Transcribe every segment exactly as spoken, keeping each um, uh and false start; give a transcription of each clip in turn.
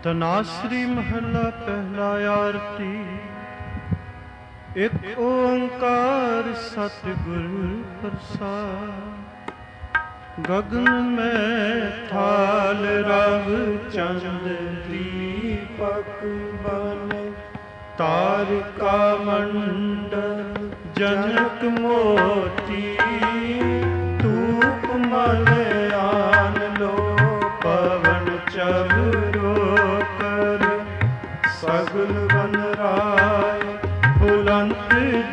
ਧਨਾਸਰੀ ਮਹਲਾ ਪਹਿਲਾ ਆਰਤੀ। ਇੱਕ ਓੰਕਾਰ ਸਤਿਗੁਰ ਪ੍ਰਸਾਦ। ਗਗਨ ਮੈਂ ਥਾਲ ਰਵ ਚੰਦ ਦੀਪਕ ਬਨ। ਤਾਰਿਕਾ ਮੰਡਲ ਜਨਕ ਮੋਤੀ। ਧੂਪ ਮਲਿਆਨ ਲੋ ਪਵਨ ਚਵਰੋ ਕਰ। ਸਗਲ ਬਨ ਰਾਏ ਬੁਲੰਦ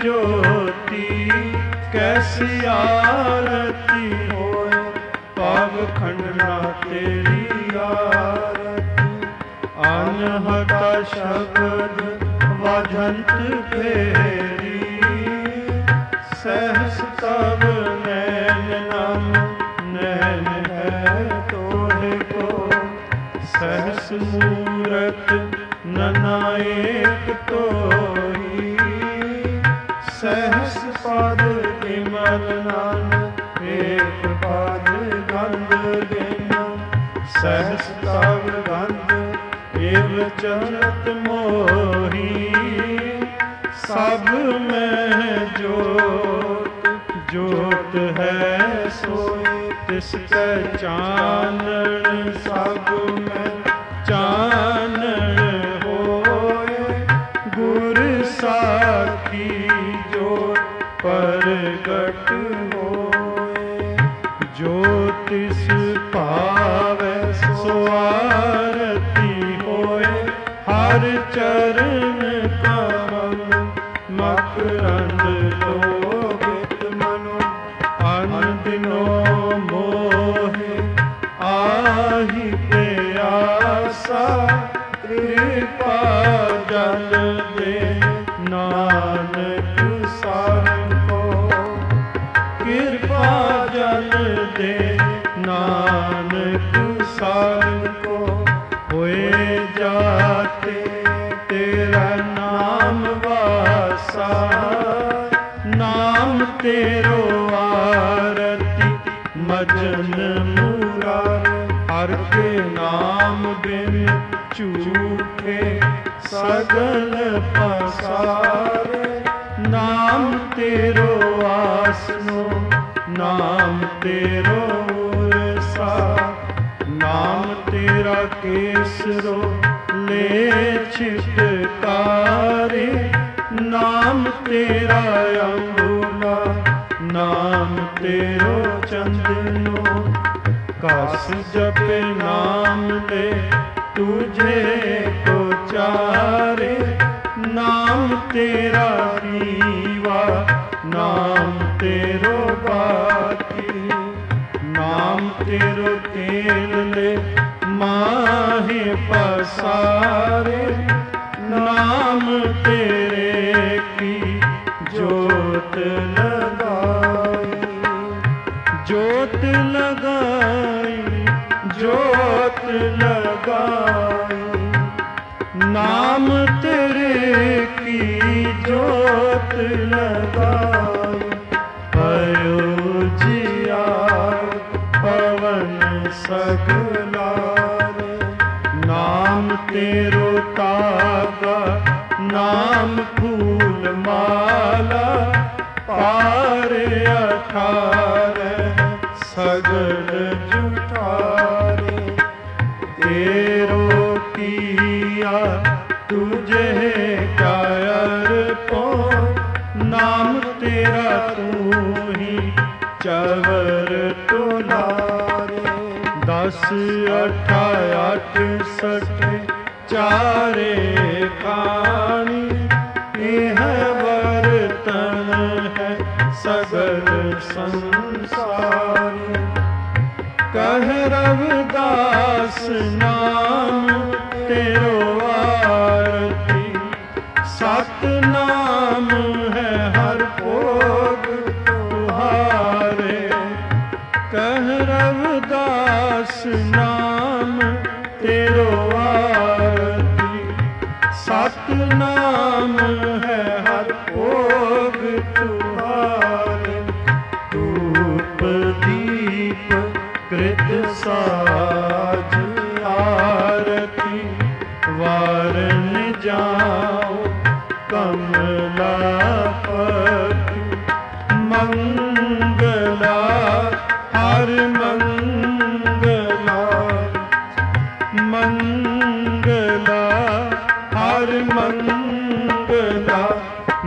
ਜੋਤੀ। ਕੈਸੀ ਆਰਤੀ ਹੋਏ ਪਾਵ ਖੰਡਨਾ ਤੇਰੀ ਆਰਤੀ। ਅਨਹਤਾ ਸ਼ਬਦ ਵਾਜੰਤ ਫੇਰੀ। ਸਹਿਸ ਤਵ ਨੈਨ ਨਮ ਨੈਨ ਹੈ ਤੋਹਿ ਕੋ। ਸਹਿਸ ਮੂਰਤ ਨਨਾ ਏਕ ਤੋਹੀ। ਸਹਿਸ ਪਦ ਵਿਮਲ ਨਨ ਏਕ ਪਦ ਗੰਧ ਗਿਨ। ਸਹਿਸ ਤਵ ਗੰਧ ਏਵ ਚਰਤ ਮੋਹੀ। ਸਭ ਮੈਂ ਜੋਤ ਜੋਤ ਹੈ ਸੋਈ। ਤਿਸ ਕੈ ਚਾਨਣ ਸਭ ਮੈਂ ਚਾਨਣ ਹੋਏ। ਗੁਰ ਸਾਖੀ ਜੋ ਪ੍ਰਗਟ ਹੋਏ। ਜੋ ਤਿਸ ਭਾਵੈ ਸੋ ਆਰਤੀ ਹੋਏ। ਹਰ ਚਰਨ ਕਮਲ ਮਕਰੰਦ ਲੋਭਿਤ ਮਨੋ। ਅਨ ਦਿਨੋ ਮੋਹਿ ਆਹੀ ਪਿਆਸਾ। ਕਿਰਪਾ ਜਲ ਦੇ ਨਾਨਕ ਸਾਹਿਬ ਕੋ। ਕਿਰਪਾ ਜਲ ਦੇ ਨਾਨਕ ਸਾਹਿਬ ਕੋ। ਹੋਏ ਜਾਤੇ ਤੇਰਾ ਨਾਮ ਵਾਸਾ। ਨਾਮ ਤੇਰੋ ਆਰਤੀ ਮਜਨ ਮੁਰਾਰ। ਹਰ ਕੇ ਨਾਮ ਬਿਨ ਝੂਠੇ ਸਗਲ ਪਸਾਰੇ। ਨਾਮ ਤੇਰੋ ਆਸਨੋ ਨਾਮ ਤੇਰੋ ਉਰਸਾ। ਨਾਮ ਤੇਰਾ ਕੇਸਰੋ ਲੈ ਛਿਟਕਾਰੇ। ਨਾਮ ਤੇਰਾ ਅੰਬੂਲਾ ਨਾਮ ਤੇਰੋ ਚੰਦਨੋ। ਕਸ ਜਪੇ ਨਾਮ ਲੈ ਤੁਝੇ ਕੋ ਚਾਰੇ। ਨਾਮ ਤੇਰਾ ਦੀਵਾ ਨਾਮ ਤੇਰੋ ਬਾਤੀ। ਨਾਮ ਤੇਰੋ ਤੇਲ ਲੈ ਮਾਹੇ ਪਸਾਰੇ। ਨਾਮ ਤੇਰੇ ਕੀ ਜੋਤ ਲਗਾਈ। ਜੋਤ ਲਗਾਈ ਜੋਤ ਲਗਾਈ। ਨਾਮ ਤੇਰੇ ਕੀ ਜੋਤ ਲਗਾਈ। ਪਇਓ ਜਿਆਰ ਪਵਨ ਸਗਲਾਰੇ। ਨਾਮ ਤੇਰੋ ਤਾਗਾ ਨਾਮ ਫੂਲ ਮਾਲਾ। ਪਾਰ ਅਠਾਰੈ ਸਗਲ ਜੁਠਾਰੇ। ਤੇਰੋ ਕੀਆ ਤੁਝੇ ਕਾ ਅਰਪੋ। ਨਾਮ ਤੇਰਾ ਤੂੰ ਹੀ ਚਵਰ ਤੁਲਾਰੇ। ਦਸ ਅਠਾ ਅੱਠ ਸਠ ਚਾਰੇ ਖਾਣੀ। ਇਹ ਵਰਤਨ ਹੈ ਸਗਲ ਸੰਸਾਰੀ। ਕਹਿ ਰਵਿਦਾਸ ਨਾਮ ਤੇਰੋ ਆਰਤੀ। ਸਤ ਨਾਮ ਹੈ ਹਰ ਭੋਗ ਤੁਹਾਰੇ। ਕਹਿ ਰਵਿਦਾਸ ਨਾਮ ਤੇਰੋ ਆਰਤੀ। ਸਤ ਨਾਮ ਹੈ ਹਰ ਭੋਗ ਤੁਹਾਰੇ। ਧੂਪ ਦੀਪ ਕ੍ਰਿਤ ਸਾਜ ਆਰਤੀ।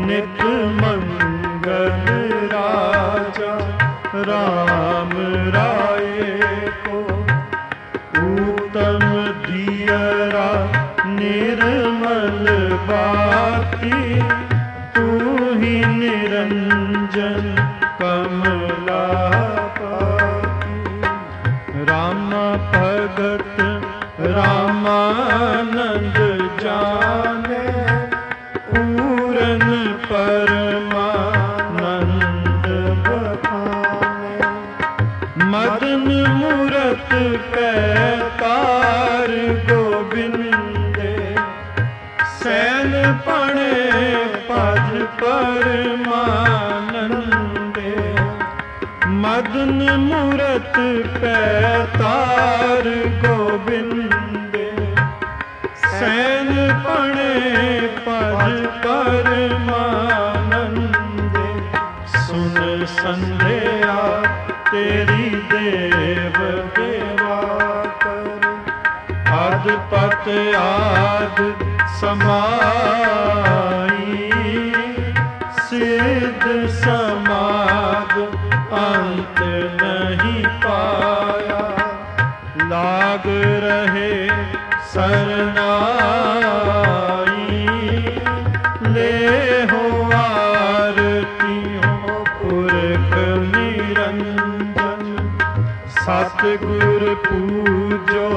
नित मंगल राजा राम राये को। उत्तम दियरा निर्मल बाती तू ही निरंजन कमला पाती। राम भगत रामानंद जाने पूरन परमानंद बखाने। मदन मूरत पैतार गोबिंदे सैन पणे पद परमानंदे। मदन मूरत पैतार गोबिंदे सैन पणे पद परमानंदे। सुन संध्या तेरी देव देवा कर आद पत आद समाई। सिद्ध समाद अंत नहीं पाया लाग रहे सरनाई। ले हो आरती हो पुरख निरंजन सतगुर पूजो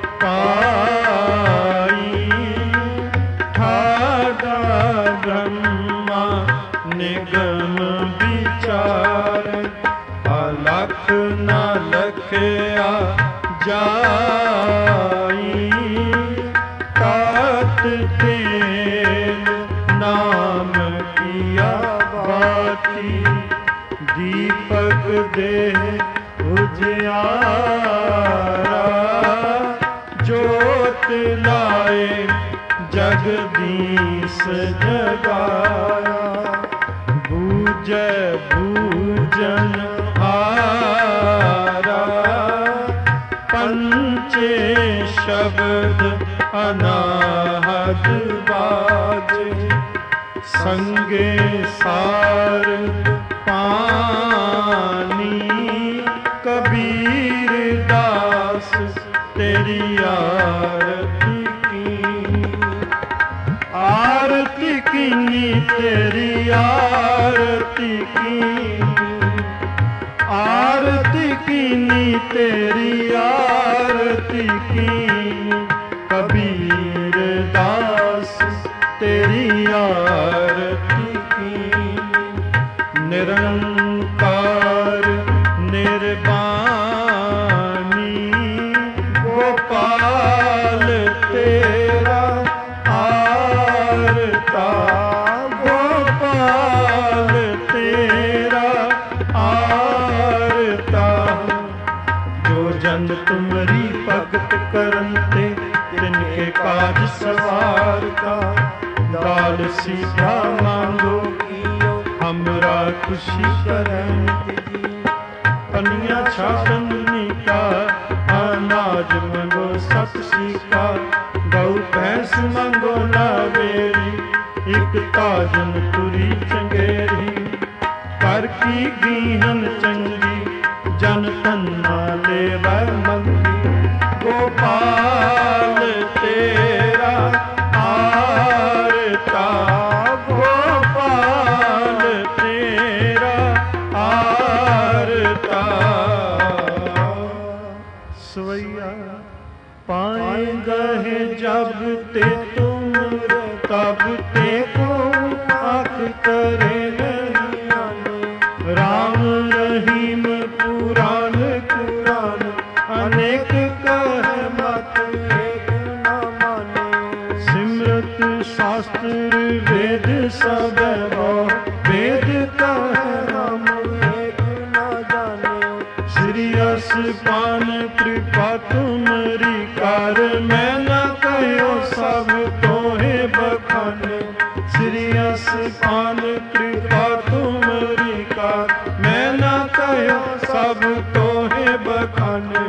पाई। ठाडा ब्रह्मा निगम विचार अलख न लखया जाई। तात तेल नाम किया बाती दीपक दे उजियारा। जोत लाए जगदीश जगाया बूझे बूझन हारा। पंचे शब्द अनाहद बाजे संगे सार पानी। कबीर दास तेरी आरती की आरती कीनी तेरी आरती कीनी। आरती कीनी तेरी आरती कीनी। कबीर दास तेरी आरती कीनी। निरंकार निर्वाणी गोपाल तेरा आरता। गोपाल तेरा आरता। जो जन तुमरी भगत करते तिनके काज सवार का। दाल सीधा मांगो हमरा खुशी करन। पनिया छाछनी का अनाज मंगो सतसी का। गौ भैंस मंगो लावेरी एक ताजन तुरी चंगेरी। कर की गीहन चंगी जन तन्ना लेवा मंगी। गोपाल तेरा आरता। गोपाल तेरा आरता। सवैया पाएगा है जब ते तुम तब ते को आँख करे नहीं आने। राम रहीम पुराण कुरान अनेक कह मत एक न माने। सिमरत शास्त्र वेद सब वेद कह हम एक न जाने। श्री अस पान कृपा तुमरी कार मैं न कहो सब तोहे बखाने। श्री अस पान कृपा तुमरी कार मैं न कहो सब तोहे बखाने।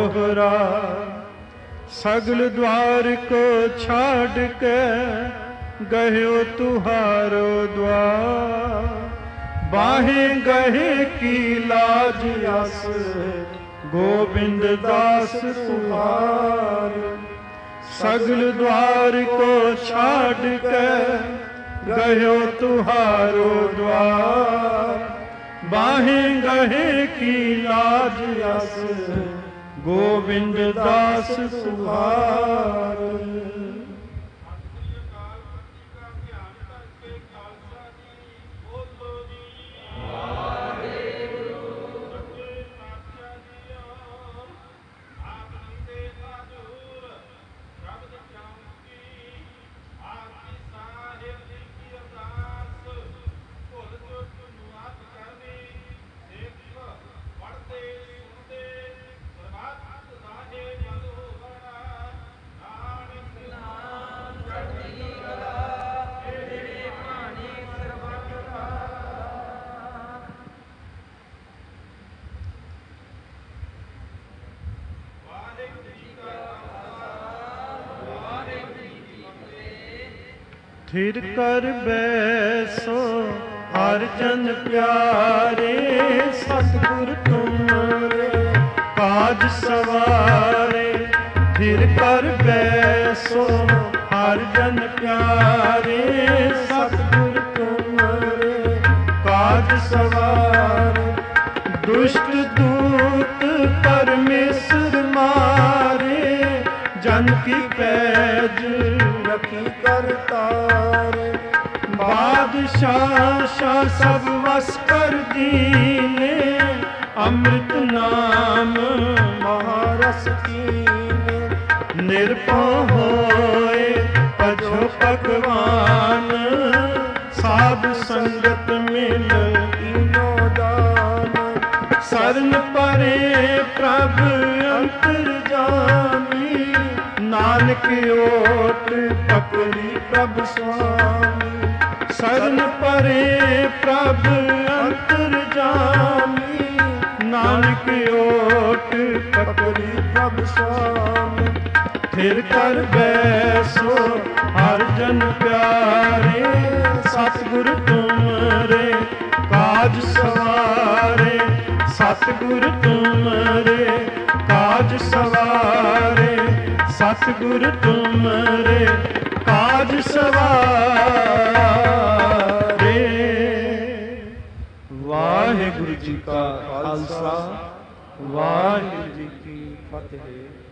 दोहरा सगल द्वार को छाड़ के गह्यो तुहारो द्वार, बाहें गहे की लाज अस, गोविंद दास तुहार। सगल द्वार को छाड़ के गह्यो तुहारो द्वार, बाहें गहे की लाज अस, गोविंद दास तुहार। थिर कर बैसो हर जन प्यारे, सतगुर तुमरे काज सवारे। थिर कर बैसो हर जन प्यारे, सतगुर तुमरे काज सवारे। दुष्ट दूत परमेश्वर मारे, जन की पैज रखी करतारे। बादशाह शाह सब वस कर दीने, अमृत नाम महारस कीने। निर्भय होए पछो पकवान, साध संगत मिल कीनो दान। शरण परे प्रभु अंतरजामी, नानक ओट पकड़ी प्रभु स्वामी। शरण परे प्रभु अंतरजामी, नानक ओट पकड़ी प्रभु स्वामी। थिर कर बैसो हर जन प्यारे, सतगुर तुमरे काज सवारे। सतगुर तुमरे काज सवारे, सतगुर तुमरे काज सवारे। वाहिगुरु जी का खालसा, वाहिगुरु जी की फतेह।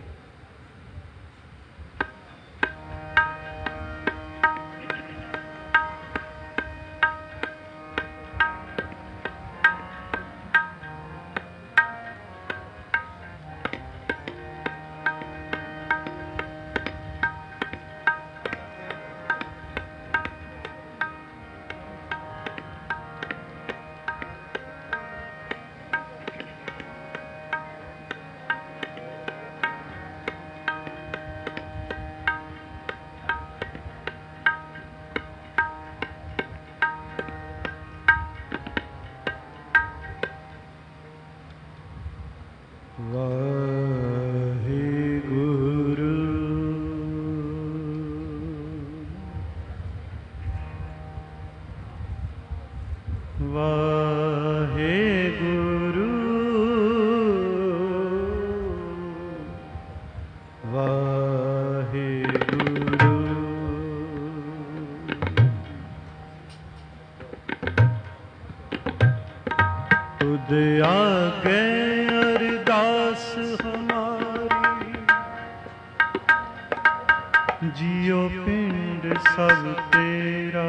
जियो पिंड सब तेरा,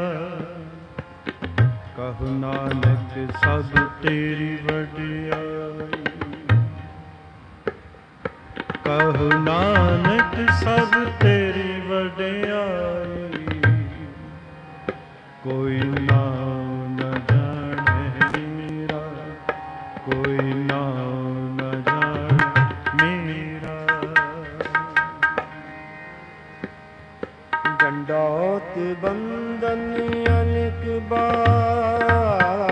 कहु नानक सब तेरी वडियाई। कहु नानक सब तेरी वडियाई, कोई नाम न जाने मेरा, कोई नाम न जाने मेरा। दंडौत बंदन अनेक बार,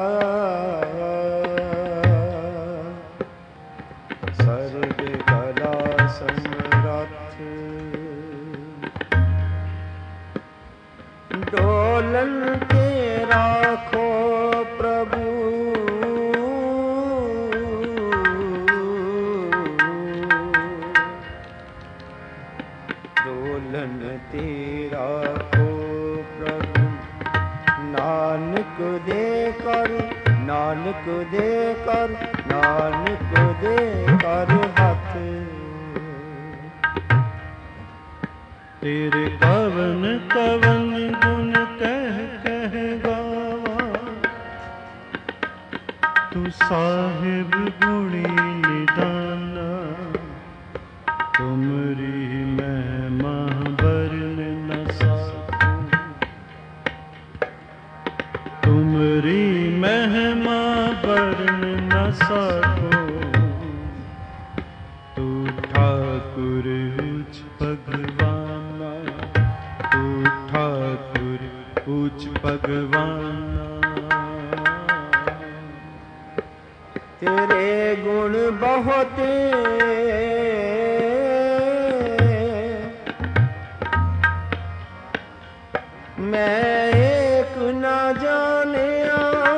सर्व कला समरथ। के राखो प्रभु, डोलन ते राखो प्रभु, नानक दे कर, नानक दे कर, नानक दे कर हथ। तेरे कवन कवन गुण कह कह गावा, तू साहिब गुणी निदाना। तुमरी महिमा बरन न साकूं, तुमरी महिमा बरन न साकूं। तू ठाकुर उच्च भगवाना, तू ठाकुर उच्च भगवाना। तेरे गुण बहुत मैं एक न जानिया।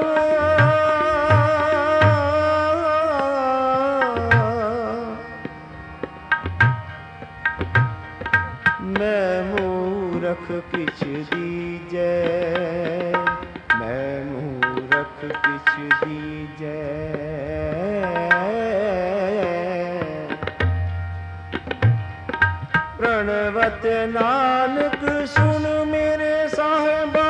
मैं मूरख किछ दीजै, मैं मूरख किछ दीजै। प्रणवत नानक सुन मेरे साहिबा,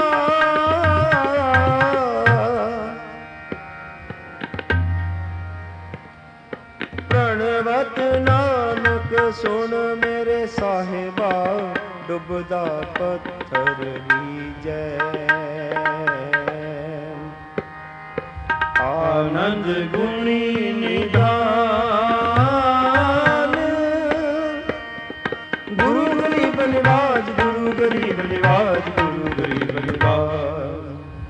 प्रणवत नानक सुन मेरे साहिबा। डुबदा पत्थर लीजै, आनंद गुणी निधान। गुरु गरीब निवाज, गुरु गरीब निवाज, गुरु गरीब निवाज।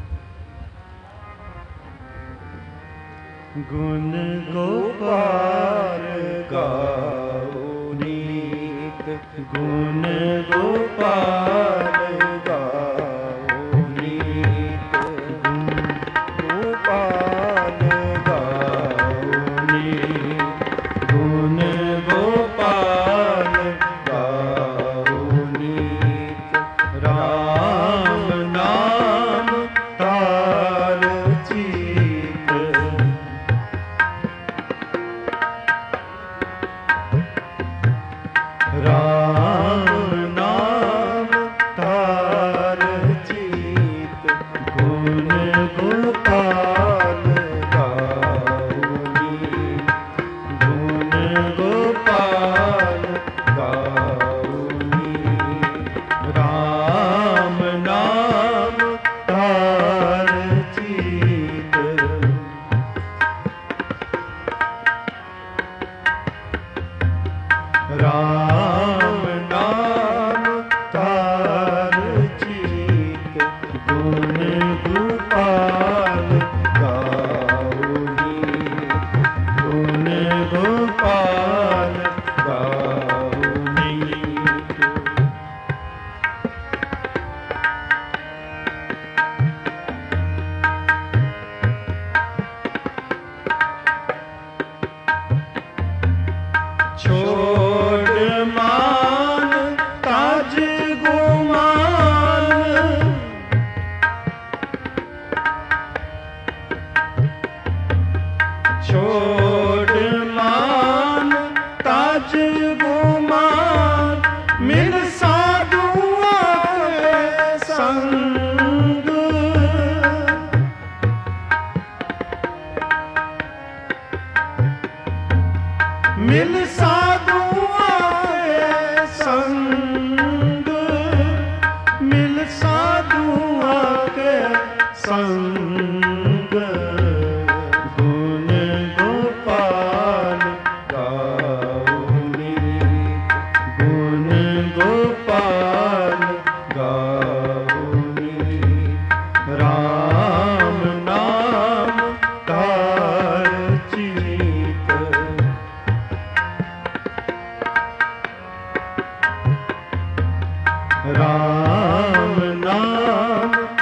गुण गोपाल गाओ नीत, गुण गोपाल गाओ नीत, गोपाल गाओ नीत, गुण गोपाल गाओ नीत। राम नाम तार चीत, राम नाम तार चीत। गुण गोपाल गाओ नीत, गुण गोपाल गाओ नीत। राम नाम तार चीत, राम नाम तार चीत। गुण गोपाल गाओ नीत, गुण गोपाल गाओ नीत। छोड़ मान ताज गुमान, छोड़ मान ताज गुमान। मिल साधुआ के संग, मिल साधुआ के संग, मिल साधुआ के संग। गुण गोपाल गाओ नीत, गुण गोपाल गाओ नीत। राम नाम तार चीत, राम नाम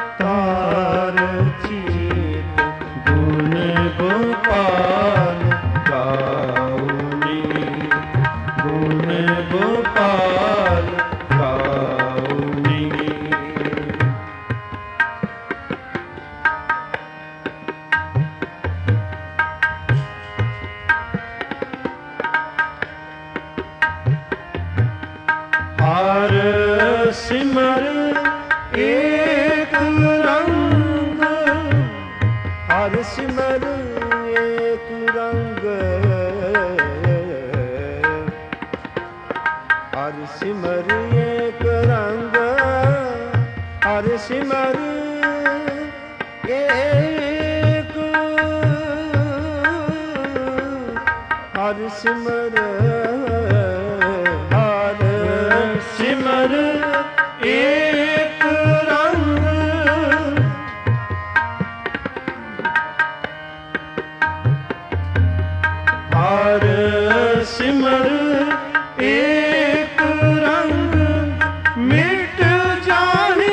सिमर एक रंग, हर सिमर एक रंग, हर सिमर एक, हर सिमर हर सिमर एक रंग, हर सिमर एक रंग, मिट जाने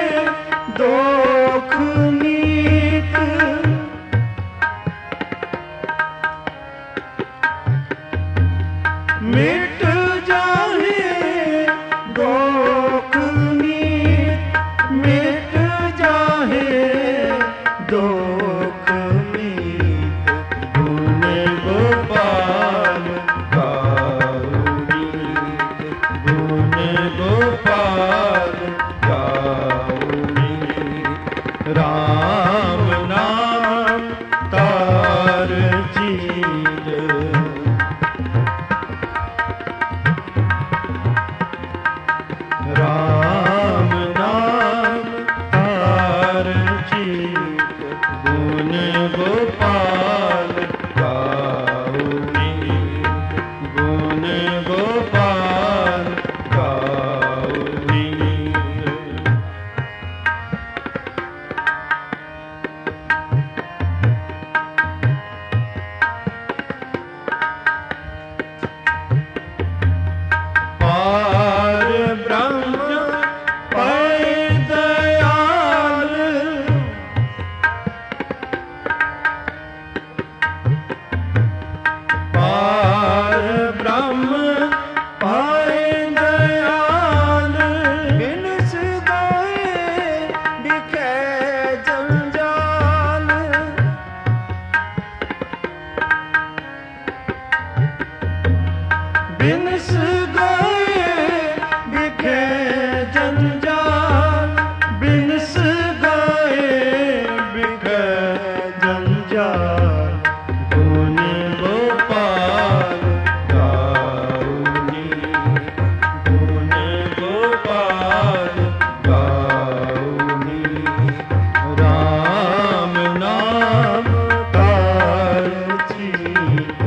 दोख नीत, मिट जाने दोख नीत, मिट जाहे दोख नीत, गुण गोपाल गाओ नीत, गुण गोपाल गाओ नीत, राम नाम तार चीर, राम नाम तार चीत, गुण गोपाल गाओ नीत, गुण गोपाल गाओ नीत। पार ब्रह्म पै दयाल, पार ब्रह्म पै दयाल, बिनस गए बिखे जंजाल, बिनस गए बिखे जंजाल, बिनस गए बिखे जंजाल, गुण गोपाल गाओ नीत, गुण गोपाल गाओ नीत, राम नाम तार चीत,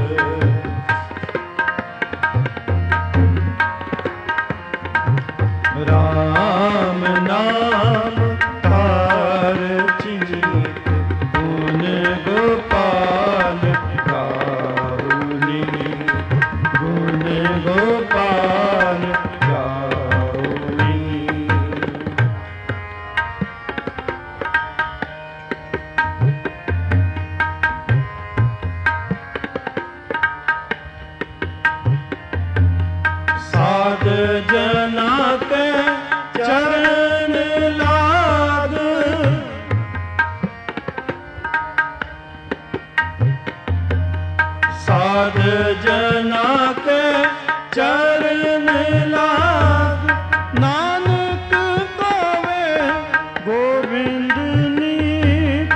राम नाम तार चीत, गुण गोपाल गाओ नीत, गुण गोपाल गाओ नीत। साध जना के चरण लाग, साध जना के चरण लाग, नानक गावे गोविंद नीत,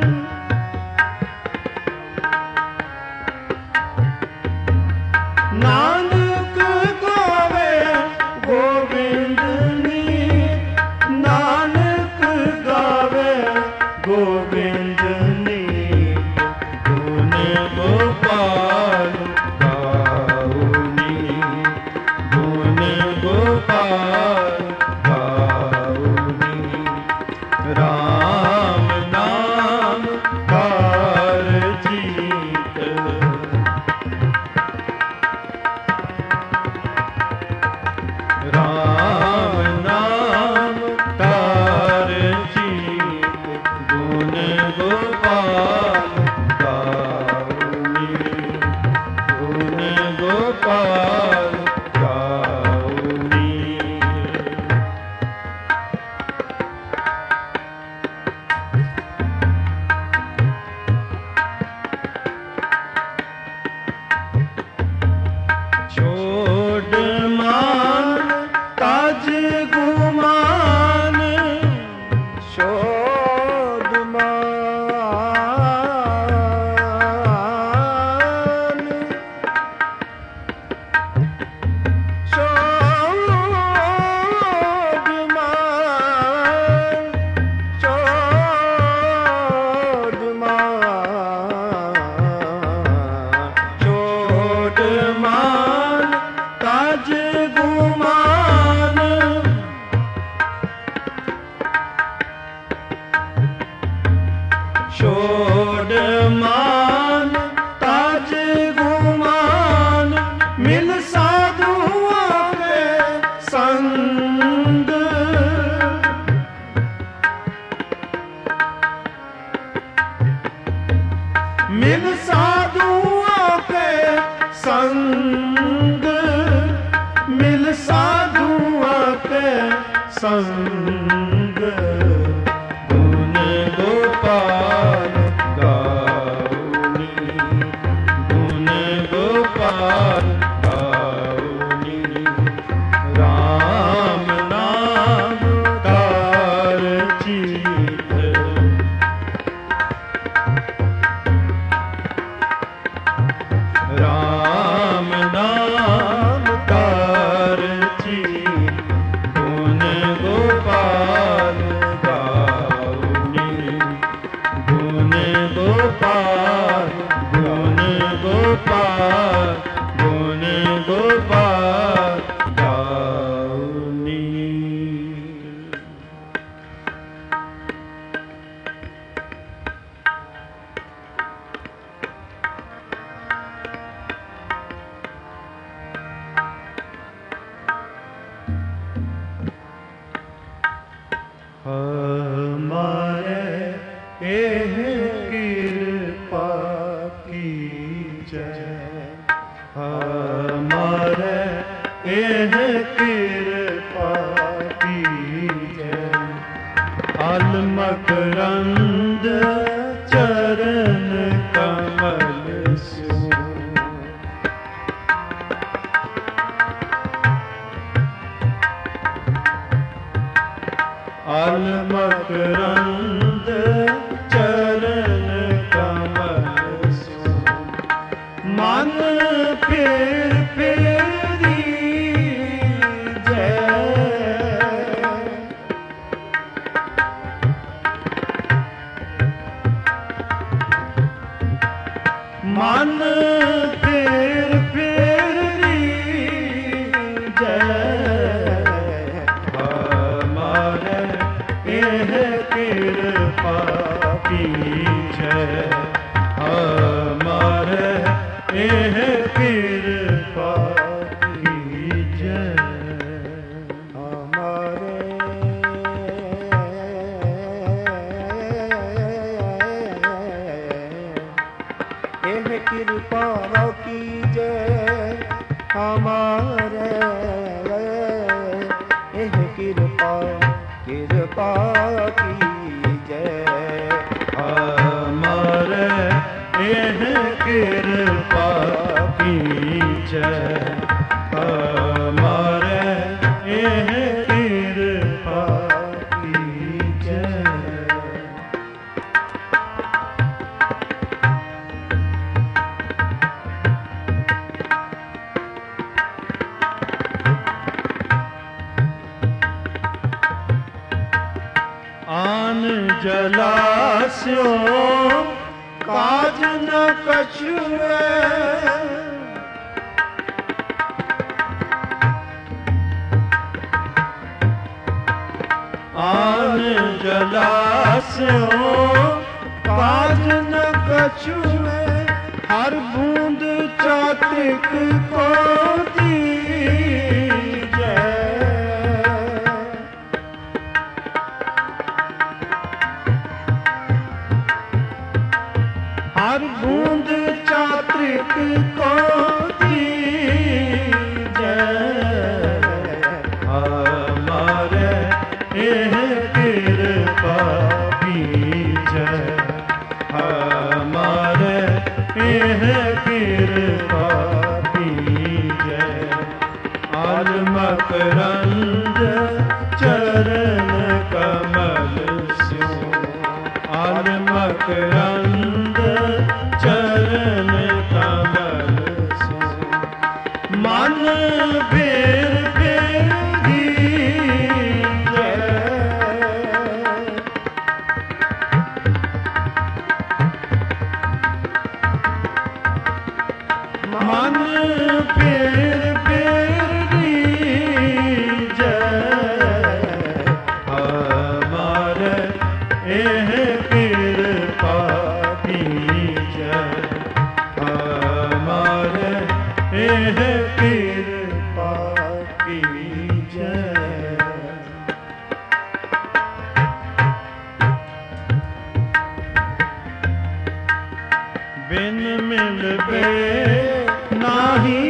नानक गावे गोविंद नीत, नानक गावे गोविंद नीत, गुण गोपाल गाओ नीत, गुण गोपाल गाओ नीत, राम नाम तार चीत, राम नाम तार चीत, गुण गोपाल गाओ नीत, गुण गोपाल गाओ नीत। छोड़ मान ताज गुमान, छोड़ मान ਛੋੜ ਮਾਨ ਤਾਜ ਗੁਮਾਨ ਮਿਲ ਸਾਧੂਆਂ ਕੇ ਸੰਗ ਮਿਲ ਸਾਧੂਆਂ ਕੇ ਸੰਗ ਮਿਲ ਸਾਧੂਆਂ ਕੇ ਸੰਗ ਗੁਣ ਗੋਪਾਲ ਗਾਉਨੀ ਗੁਣ ਗੋਪਾਲ ਗਾਉਨੀ ਰਾਮ ਨਾਮ ਤਾਰ ਚੀਤ ਰਾਮ ਨਾਮ ਤਾਰ ਚੀਤ ਗੁਣ ਗੋਪਾਲ ਗਾਉਨੀ ਗੁਣ ਗੋਪਾਲ ਗੁਣ ਗੋਪਾਲ ਗੁਣ ਗੋਪਾਲ ਗਾਉਨੀ। हमारे एह कृपा कीजै हमारे एह कृपा कीजै अलमकरंद चरण कमल सो अलमकरंद चरण कमल सो मन फेर फेरी जय मन फेर फेरी जय हमारे एह कृपा कीजै हमारे एह कृपा कीजै हमारे एह कृपा कीजै हमारे एह कृपा कृपा कीजै हमारे एह कृपा कीजै हमारे एह कृपा कीजै। आन जलास्यो काज न कछुए आन जलास्यो काज न कछुए हर बूंद चातिक को दीजै हर बूंद चात्रिक को दीजै हमारे एह कृपा कीजै हमारे एह कृपा कीजै अलमकरंद चरण कमल सो अलमकरंद चरण कमल सो मन फेर फेरी जय मन फेर फेरी जय हमारे एह कृपा बिन मिलबे नाही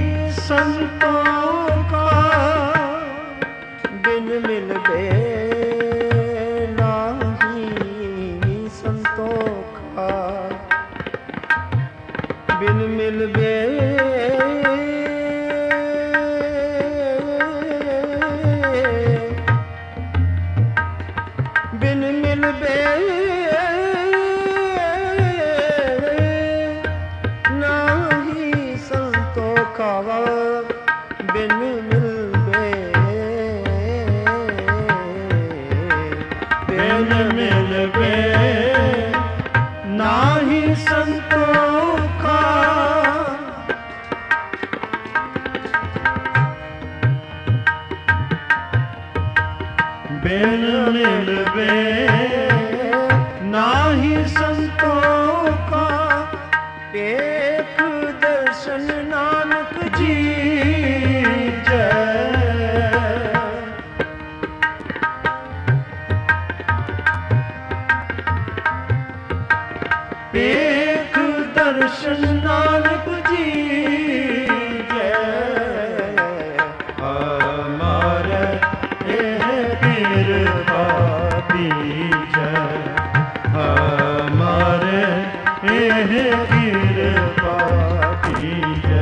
संतों का, बिन मिलबे नाही संतों का, बिन मिलबे बिन मिलबे नाही संतों का, बिन मिलबे बिन मिलबे नाही संतों का, बिन मिलबे नाही संतों का, एक दर्शन नानक जी जय। एक दर्शन नानक जी जय, हमारे एह कृपा कीजय, हमारे एह कृपा कीजय।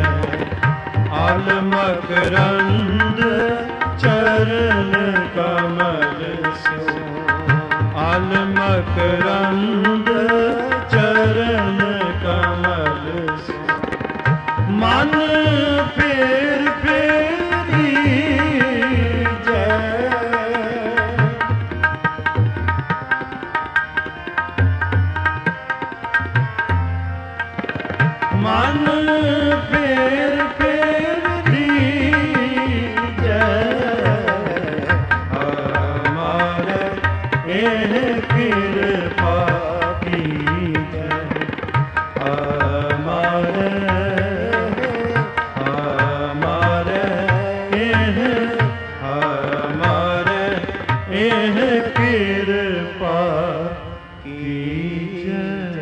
आलमकरंद चरण कमल सो, आलमकरंद चरण कमल सो, मन फेर फेरी जय। मन फेर फेरी जय, हमारे एह कृपा कीजय, हमारे हमारे एह हमारे एह कृपा कीजय।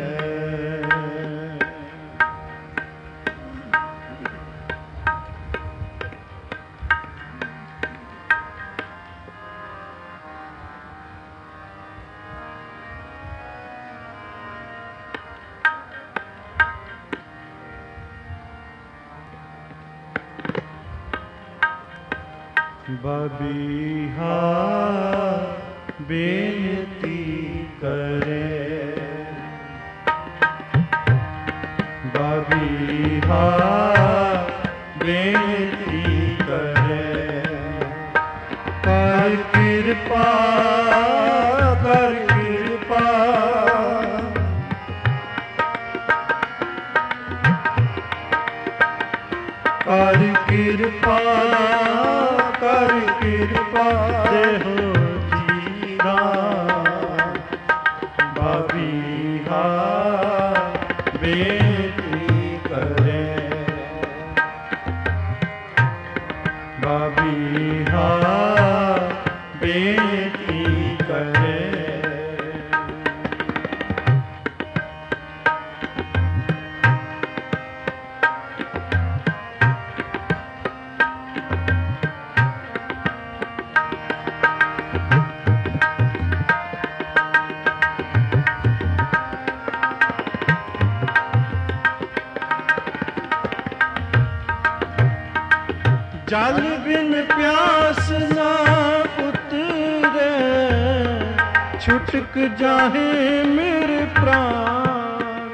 बबीहा बेनती करे, बबीहा बेनती करे, कर कृपा कर कृपा, कर कृपा कर कृपा देहो जीरा, बबीहा बेनती करे, बबीहा बेनती करे। जल बिन प्यास ना उतरे, छुटक जाहे मेरे प्राण,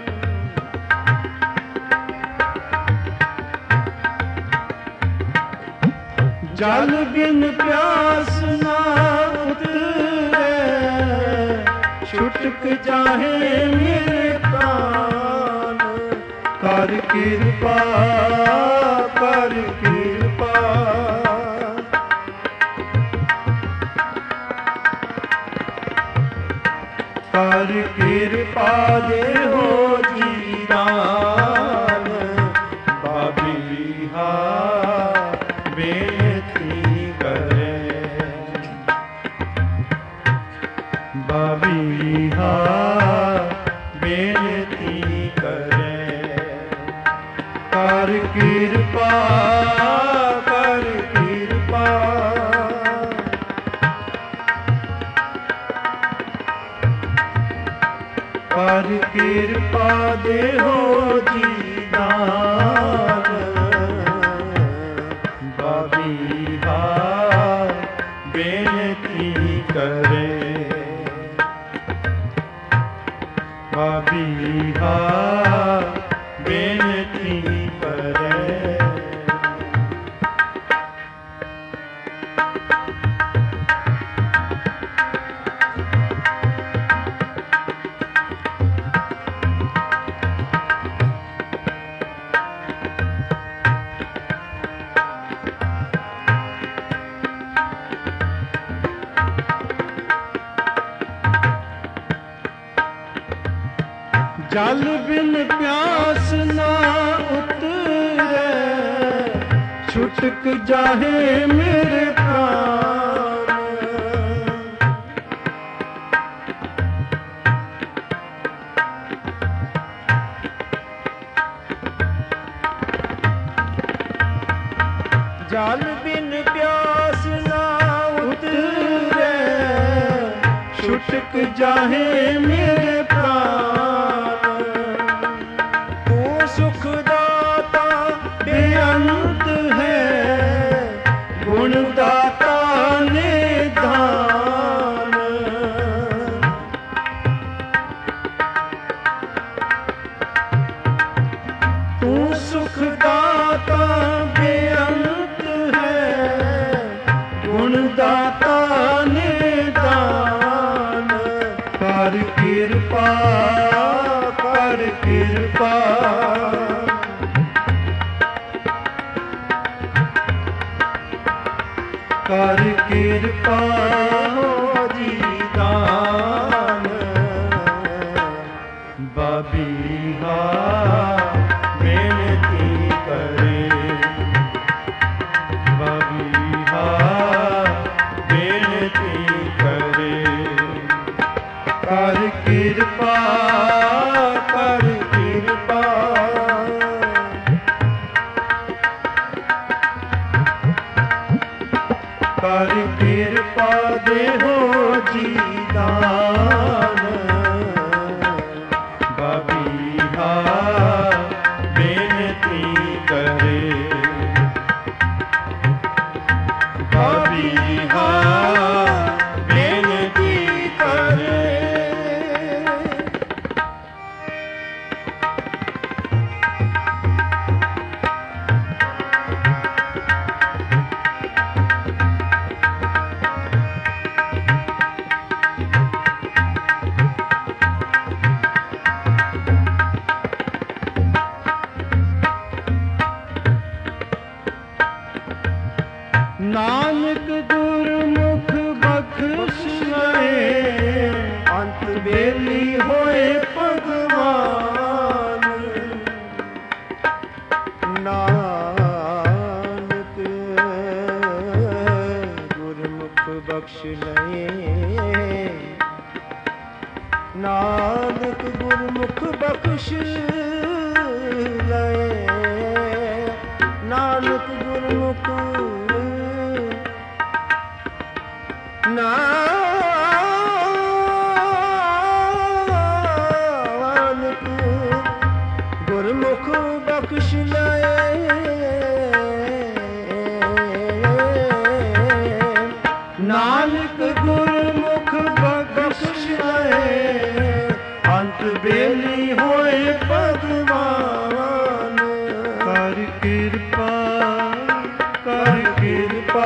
जल बिन प्यास ना उतरे, छुटक जाहे मेरे प्राण, कर कृपा कर कृपा, कर कृपा देहो जीरान, बबीहा बेनती करे, बबीहा बेनती करे। ਕਰ ਕਿਰਪਾ ਕਰ ਕਿਰਪਾ ਕਰ ਕਿਰਪਾ ਦੇਹੋ ਜੀ ਦਾਨ ਬਾਬੀਹਾ ਬੇਨਤੀ ਕਰੇ ਬਾਬੀਹਾ ਬੇਨਤੀ ਕਰੇ ਜਲ ਬਿਨ ਪਿਆਸ ਨਾ ਉਤਰੇ ਛੁਟਕ ਜਾਹੇ ਮੇਰੇ ਪ੍ਰਾਨ ਜਲ ਬਿਨ ਪਿਆਸ ਨਾ ਉਤਰੇ ਛੁਟਕ ਜਾਹੇ ਮੇਰੇ ਪ੍ਰਾਨ ਬੇਅੰਤ ਹੈ ਗੁਣ ਦਾਤਾ ਨਿਧਾਨ ਤੂੰ ਸੁਖ ਦਾਤਾ ਬੇਅੰਤ ਹੈ ਗੁਣ ਦਾਤਾ ਨਿਧਾਨ ਕਰ ਕਿਰਪਾ ਕਰ ਕਿਰਪਾ ਕਰ ਕਿਰਪਾ ਜੀ ਦਾਨ ਬਾਬੀਹਾ ਬੇਨਤੀ ਕਰੇ ਬਾਬੀਹਾ ਬੇਨਤੀ ਕਰੇ ਕਰ ਕਿਰਪਾ ਕਰ ਕਿਰਪਾ ਕਰ ਕਿਰਪਾ ਦੇਹੋ ਜੀ ਦਾਨ ਬਾਬੀਹਾ ਬੇਨਤੀ ਕਰੇ ਬਾਬੀਹਾ ਬੇਨਤੀ ਕਰੇ ਨਾਨਕ ਗੁਰਮੁਖ ਬਖਸ਼ ਲਏ ਅੰਤ ਵੇਲੀ ਹੋਏ ਭਗਵਾਨ ਨਾਨਕ ਗੁਰਮੁਖ ਬਖਸ਼ ਲਏ ਨਾਨਕ ਗੁਰਮੁਖ ਬਖਸ਼ ਲਏ ਨਾਨਕ ਗੁਰਮੁਖ ਨਾਨਕ ਗੁਰਮੁਖ ਬਖਸ਼ ਲਏ ਨਾਨਕ ਗੁਰਮੁਖ ਬਖਸ਼ ਲਏ ਅੰਤ ਬੇਲੀ ਹੋਏ ਭਗਵਾਨ ਕਰ ਕਿਰਪਾ ਕਰ ਕਿਰਪਾ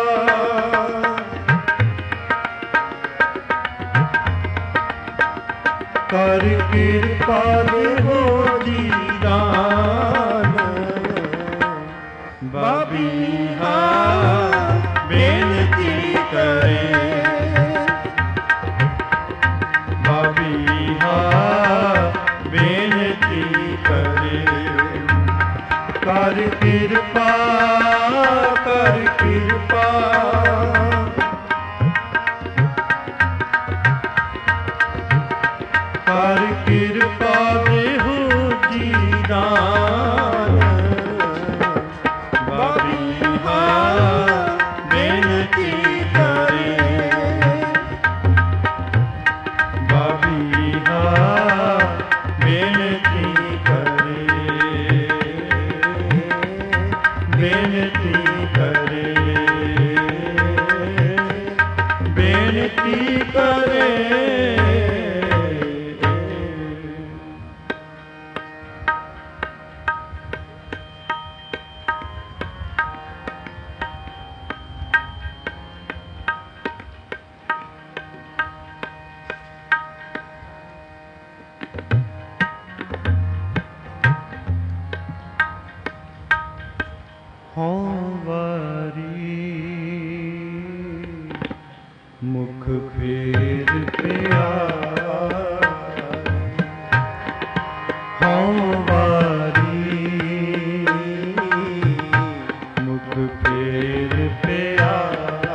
ਕਰ ਕਿਰਪਾ ਦੇਹੋ ਜੀ ਦਾਨ ਬਾਬੀਹਾ ਬੇਨਤੀ ਕਰੇ ਬਾਬੀਹਾ ਬੇਨਤੀ ਕਰੇ ਕਰ ਕਿਰਪਾ ਕਰ ਕਿਰਪਾ ਕਰ ਕਿਰਪਾ ਦੇਹੋ ਜੀ ਦਾਨ ਬੇਨਤੀ ਕਰੇ, ਬੇਨਤੀ ਕਰੇ, ਬੇਨਤੀ ਕਰੇ। ਹਉ ਵਾਰੀ ਮੁਖ ਫੇਰ ਪਿਆਰੇ, ਹਉ ਵਾਰੀ ਮੁਖ ਫੇਰ ਪਿਆਰੇ।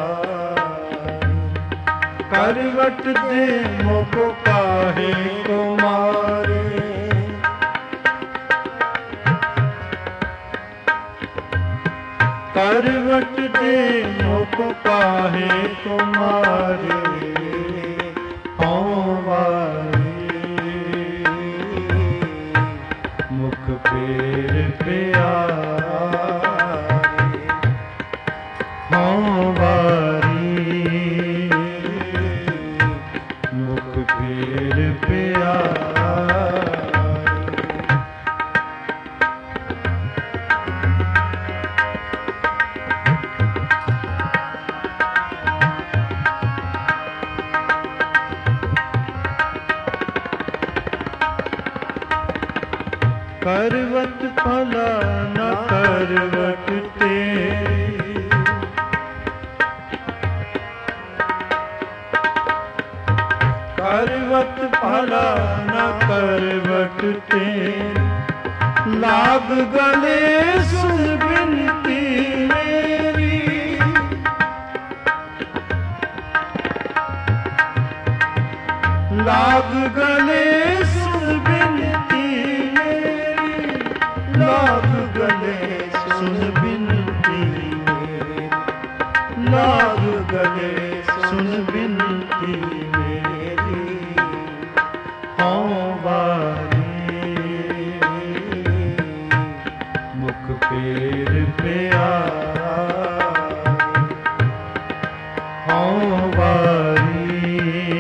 ਕਰਵਟ ਦੇ ਮੁਖ ਕਾਹੇ ਕੋ ਮਾਰੇ, ਕਰਵਟ ਦੇ ਮੁਖ ਕਾਹੇ ਕੋ ਮਾਰੇ। ਹਉ ਵਾਰੀ ਮੁਖ ਫੇਰ ਪਿਆਰੇ, ਹਉ ਵਾਰੀ ਮੁਖ ਫੇਰ ਪਿਆਰੇ। ਕਰਵਟ ਭਲਾ ਨ ਕਰਵਟ ਤੇਰੀ, ਕਰਵਟ ਭਲਾ ਨ ਕਰਵਟ ਤੇਰੀ। ਲਾਗ ਗਲੇ ਸੁਣ ਬਿਨਤੀ ਮੇਰੀ, ਲਾਗ ਗਲੇ ਸੁਣ ਬਿਨਤੀ ਮੇਰੀ, ਲਾਗ ਗਲੇ ਸੁਣ ਬਿਨਤੀ ਮੇਰੀ, ਲਾਗ ਗਲੇ ਸੁਣ ਬਿਨਤੀ ਮੇਰੀ। ਹਉ ਵਾਰੀ ਮੁਖ ਫੇਰ ਪਿਆਰੇ, ਹਉ ਵਾਰੀ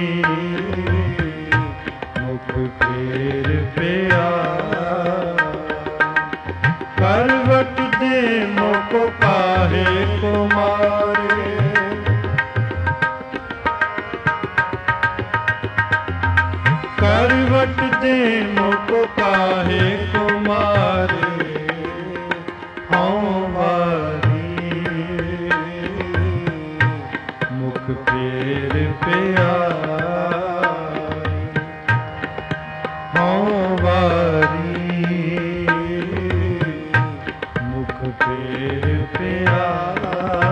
ਮੁਖ ਫੇਰ ਪਿਆਰੇ। ਕਰਵਟ ਦੇ ਮੁਖ ਕਾਹੇ ਕੋ ਮਾਰੇ, ਕਰਵਟ ਦੇ ਮੁਖ ਕਾਹੇ ਕੋ ਮਾਰੇ। ਹਉ ਵਾਰੀ ਮੁਖ ਫੇਰ ਪਿਆਰੇ, ਹਉ ਵਾਰੀ ਮੁਖ ਫੇਰ ਪਿਆਰੇ।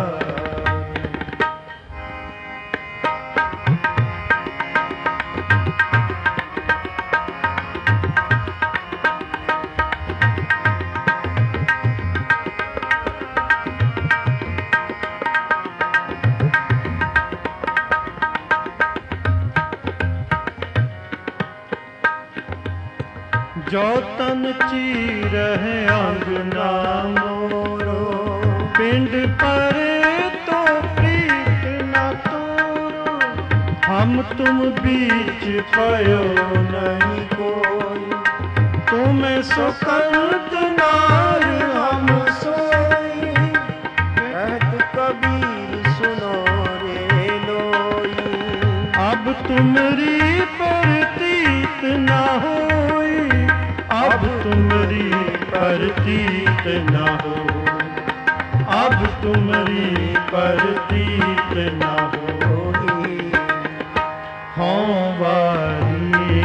ਜੋ ਤਨ ਚੀਰਹਿ ਅੰਗਨਾ ਮੋਰੋ, ਪਿੰਡ ਪਰੇ ਤੋ ਪ੍ਰੀਤ ਨ ਤੋਰੋ। ਹਮ ਤੁਮ बीच पयो नहीं कोई, तुम्हें सुखंत नार हम सोई। कहत कबीर सुनो रे लोई, अब तुमरी प्रतीत न होई, अब तुमरी प्रतीत न हो, अब तुमरी प्रतीत न होई। हों वारी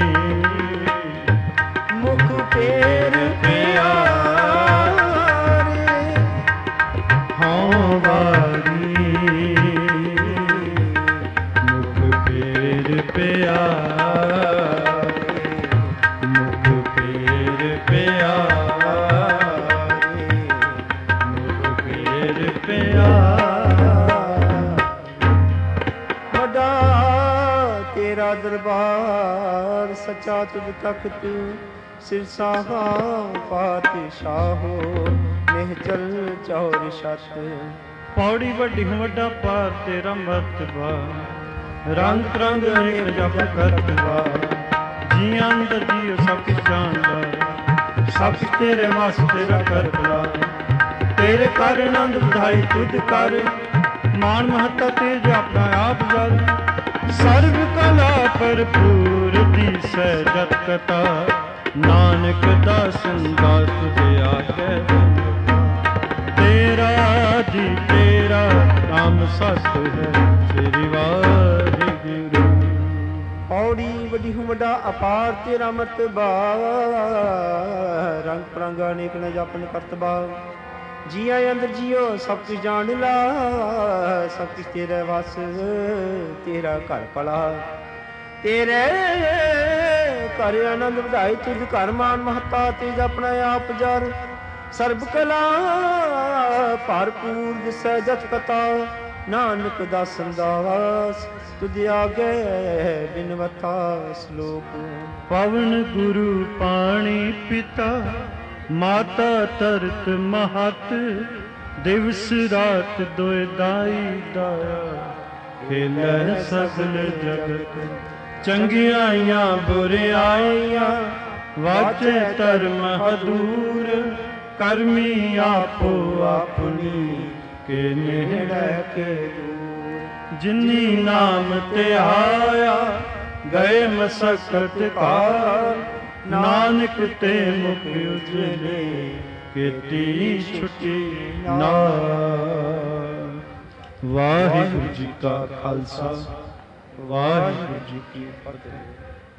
मुख फेर प्यारे, हों वारी मुख फेर प्यारे, मुख फेर प्यारे, मुख फेर प्यारे। ਦਰਬਾਰ ਸੱਚਾ ਤੁਧ ਤਖਤ ਸਿਰਸਾਹਾ ਪਾਤਸ਼ਾਹੋ ਨਿਹਚਲ ਚੌਰ ਛਤ। ਪੌੜੀ ਵੱਡੀ ਵੱਡਾ ਪਾਰ ਤੇਰਾ ਮਰਤਬਾ ਰੰਗ ਰੰਗ ਅਨੇਕ ਜਪ ਕਰਤਵਾ। ਜੀ ਅੰਦਰ ਜੀਉ ਸਭ ਕੁਛ ਜਾਣਦਾ ਸਭ ਕੁਛ ਤੇਰੇ ਵਾਸਤੇ ਤੇਰਾ ਕਰਤਵਾ। ਤੇਰੇ ਕਰ ਆਨੰਦ ਵਧਾਈ ਤੁਧ ਕਰ ਮਾਨ ਮਹੱਤਾ ਤੇਜ ਆਪਣਾ ਆਪ ਜਲ। ਸਰਬ ਕਲਾ ਭਰਪੂਰ ਦੀਸੈ ਜਤ ਕਥਾ ਨਾਨਕ ਦਾਸਨ ਦਾਸ ਤੁਝ ਆਗੇ। ਤੇਰਾ ਜੀ ਤੇਰਾ ਨਾਮ ਸਤ ਹੈ ਸ੍ਰੀ ਵਾਹਿਗੁਰੂ। ਪੌੜੀ ਵੱਡੀ ਹੂੰ ਵੱਡਾ ਅਪਾਰ ਤੇਰਾ ਮਰਤਬਾ ਰੰਗ ਪਰੰਗਾ ਅਨੇਕ ਨ ਜਪਨ ਕਰਤਬਾ। ਜੀਆ ਅੰਦਰ ਜੀਓ ਸਭ ਕੁਛ ਜਾਣ ਲਾ ਸਭ ਕੁਛ ਤੇਰੇ ਵਸ ਤੇਰਾ ਘਰ ਭਲਾ। ਤੇਰੇ ਘਰ ਆਨੰਦ ਵਧਾਈ ਤੁਝ ਘਰ ਮਾਨ ਮਹੱਤਾ ਤੇਜ ਆਪਣਾ ਆਪ ਜਰ। ਸਰਬ ਕਲਾ ਭਰਪੂਰ ਦਿਸੈ ਜਤ ਕਥਾ ਨਾਨਕ ਦਾਸਨ ਦਾਸ ਤੁਧ ਆਗੇ ਬਿਨਵਤਾ ਸਲੋਕ। ਪਵਨ ਗੁਰੂ ਪਾਣੀ ਪਿਤਾ ਮਾਤਾ ਤਰਤ ਮਹਤ ਦਿਵਸ ਰਾਤ ਦੋਇ ਦਾਈ ਦਾਇਆ। ਖੇਲੈ ਸਗਲ ਜਗਤ ਚੰਗਿਆਈਆਂ ਬੁਰਿਆਈਆਂ ਵਾਜੇ ਧਰਮ ਹਦੂਰ ਕਰਮੀ ਆਪੋ ਆਪਣੀ ਕੇ ਨੇੜੇ ਕੇ ਦੂਰ। ਜਿਨੀ ਨਾਮ ਤੇ ਆਇਆ ਗਏ ਮਸਕਤ ਕਾਰ ਨਾਨਕ ਤੇ ਮੁਖ ਉਜਲੇ ਕੀਤੀ ਛੁਟੀ ਨਾਮ। ਵਾਹਿਗੁਰੂ ਜੀ ਕਾ ਖਾਲਸਾ ਵਾਹਿਗੁਰੂ ਜੀ ਕੀ ਫਤਿਹ।